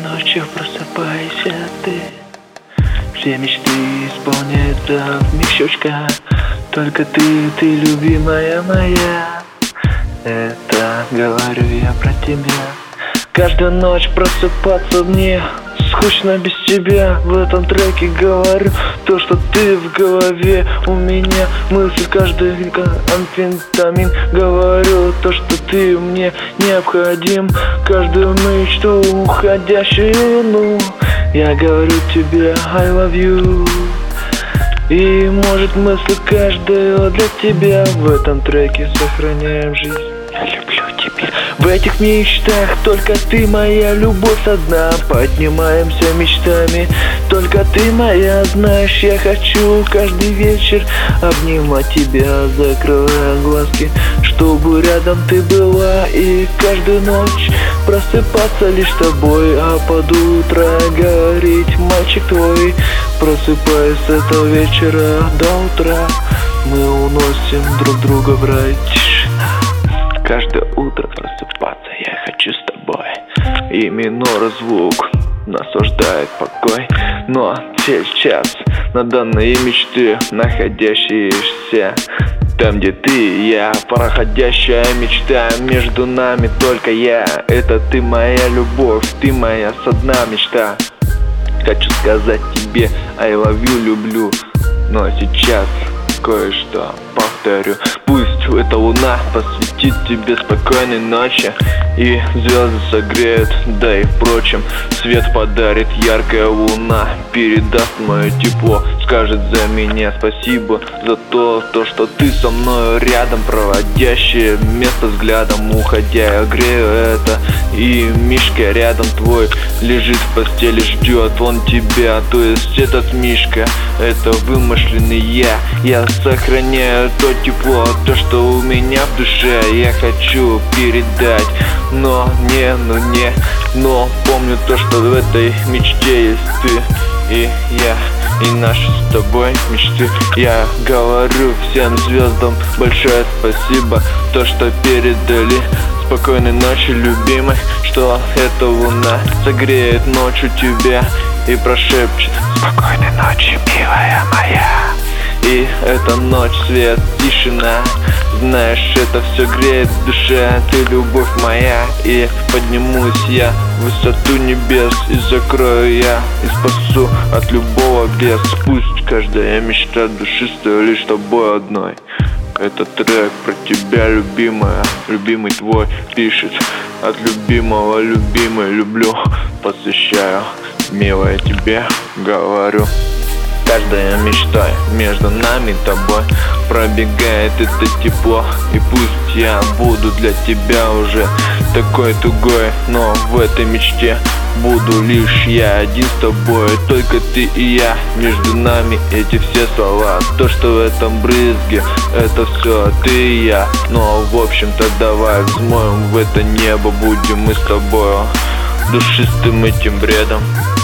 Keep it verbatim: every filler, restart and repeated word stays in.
ночью просыпайся ты. Все мечты исполняются в миг щелчка. Только ты, ты любимая моя. Это говорю я про тебя. Каждую ночь просыпаться мне скучно без тебя. В этом треке говорю то, что ты в голове. У меня мысль каждый амфетамин. Говорю то, что ты мне необходим. Каждую мечту уходящую, ну я говорю тебе I love you. И может мысль каждая для тебя. В этом треке сохраняем жизнь. Я люблю тебя. В этих мечтах только ты моя любовь одна. Поднимаемся мечтами. Только ты моя, знаешь, я хочу каждый вечер обнимать тебя, закрывая глазки, чтобы рядом ты была. И каждую ночь просыпаться лишь тобой, а под утро говорить мальчик твой. Просыпаясь с этого вечера до утра, мы уносим друг друга в рай. Каждое утро просыпаться я хочу с тобой. И минор звук наслаждает покой. Но сейчас на данные мечты, находящиеся там, где ты и я, проходящая мечта. Между нами только я. Это ты моя любовь, ты моя со дна мечта. Хочу сказать тебе I love you, люблю. Но сейчас кое-что повторю. Пусть эта луна посвятит тебе спокойной ночи, и звезды согреют, да и впрочем свет подарит яркая луна. Передаст мое тепло, скажет за меня спасибо за то, то что ты со мною рядом, проводящее место взглядом. Уходя я грею это, и Мишка рядом твой лежит в постели, ждет он тебя. То есть этот Мишка, это вымышленный я. Я сохраняю то тепло, то, что у меня в душе я хочу передать. Но не, ну не, но помню то, что в этой мечте есть ты и я, и наши с тобой мечты. Я говорю всем звездам большое спасибо, то, что передали. Спокойной ночи, любимой, что эта луна согреет ночью тебя и прошепчет спокойной ночи, милая моя. И эта ночь, свет, тишина, знаешь, это все греет в душе. Ты любовь моя, и поднимусь я в высоту небес, и закрою я, и спасу от любого бес. Пусть каждая мечта душистая лишь тобой одной. Этот трек про тебя, любимая, любимый твой пишет. От любимого, любимой, люблю, посвящаю, милая, тебе говорю. Каждая мечта между нами тобой пробегает это тепло. И пусть я буду для тебя уже такой тугой, но в этой мечте буду лишь я один с тобой. Только ты и я, между нами эти все слова. То, что в этом брызге, это все ты и я. Но в общем-то давай взмоем в это небо, будем мы с тобой душистым этим бредом.